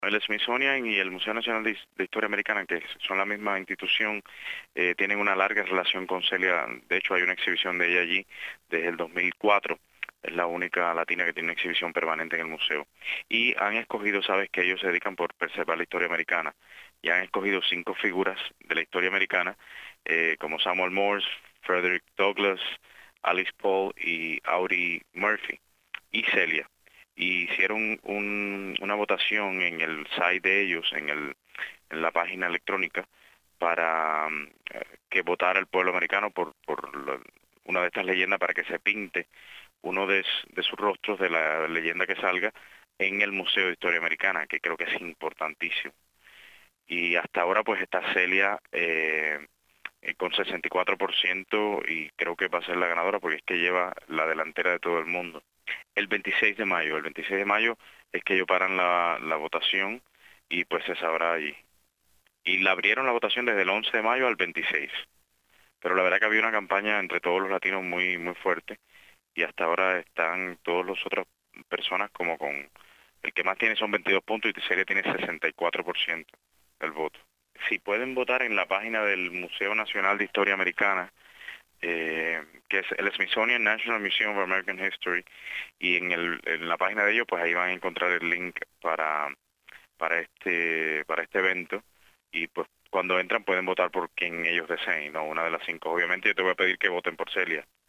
El Smithsonian y el Museo Nacional de Historia Americana, que son la misma institución, tienen una larga relación con Celia. De hecho, hay una exhibición de ella allí desde el 2004. Es la única latina que tiene una exhibición permanente en el museo. Y han escogido, sabes, que ellos se dedican por preservar la historia americana. Y han escogido 5 figuras de la historia americana, como Samuel Morse, Frederick Douglass, Alice Paul y Audie Murphy. Y Celia y hicieron una votación en el site de ellos, en la página electrónica, para que votara el pueblo americano una de estas leyendas para que se pinte uno de sus rostros de la leyenda que salga en el Museo de Historia Americana, que creo que es importantísimo. Y hasta ahora pues está Celia con 64% y creo que va a ser la ganadora porque es que lleva la delantera de todo el mundo. El 26 de mayo es que ellos paran la votación y pues se sabrá allí. Y la abrieron la votación desde el 11 de mayo al 26. Pero la verdad que había una campaña entre todos los latinos muy muy fuerte y hasta ahora están todos los otras personas como con el que más tiene son 22 puntos y Serie tiene 64% del voto. Si pueden votar en la página del Museo Nacional de Historia Americana, que es el Smithsonian National Museum of American History, y en la página de ellos, pues ahí van a encontrar el link para este evento, y pues cuando entran pueden votar por quien ellos deseen, no una de las 5. Obviamente yo te voy a pedir que voten por Celia.